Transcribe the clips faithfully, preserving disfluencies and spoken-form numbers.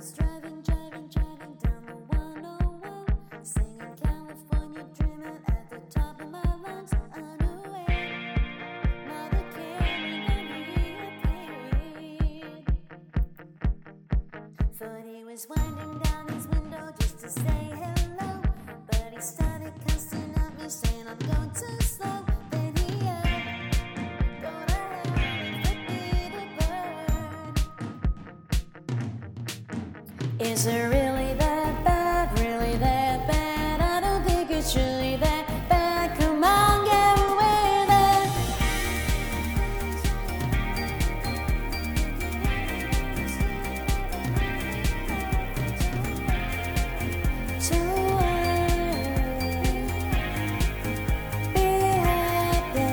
was driving, driving, driving down the one oh one, singing California dreaming at the top of my lungs. Unaware, mother caring that he appeared. Thought he was winding down his window just to say hello, but he started cussing at me, saying I'm going too slow. Then he yelled, "Go to hell and flip me the bird." Is it really that bad? Really that bad? I don't think it's really that bad. Come on, get away there. So be happy.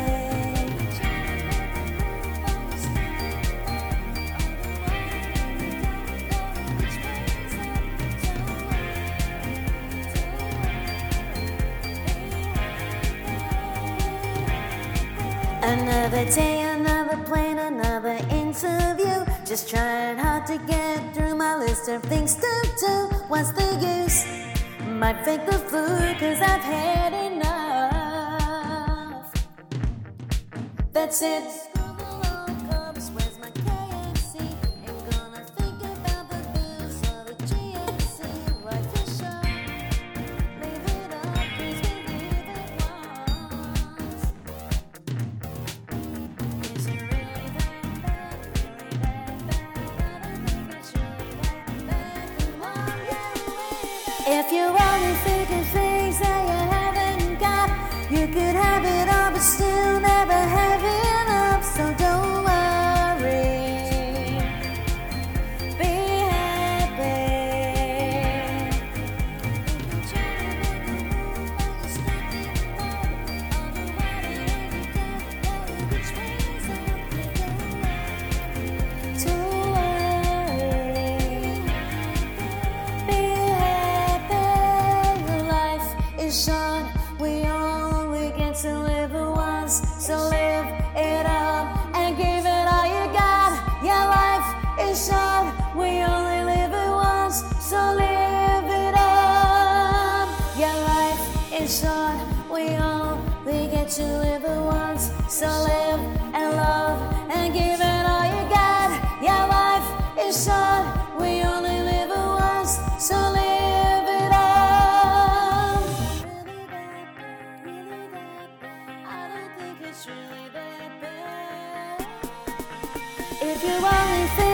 Another day, another plane, another interview. Just trying hard to get through my list of things to do. What's the use? Might fake the flu, cause I've had enough. That's it. Where's my K F C? Ain't gonna think about the bills or the G N C. Life is short. Leave it up, cause we leave it once. Is it really that bad? Really that bad? I don't think it's really that bad. Come on, get away there. If you only thinking things that you haven't got, you could have it all but still never have enough. So don't worry, be happy. Don't worry, be happy. Life is short, we only get to live it once, so live it up and give it all you got. Yeah, life is short, we only live it once, so live it up. Yeah, life is short, we only get to live it once, so live and love and give it all you got. Yeah, life is short, we only live it once, so live it up. Really that bad, really that bad. I don't think it's really that bad. If you only think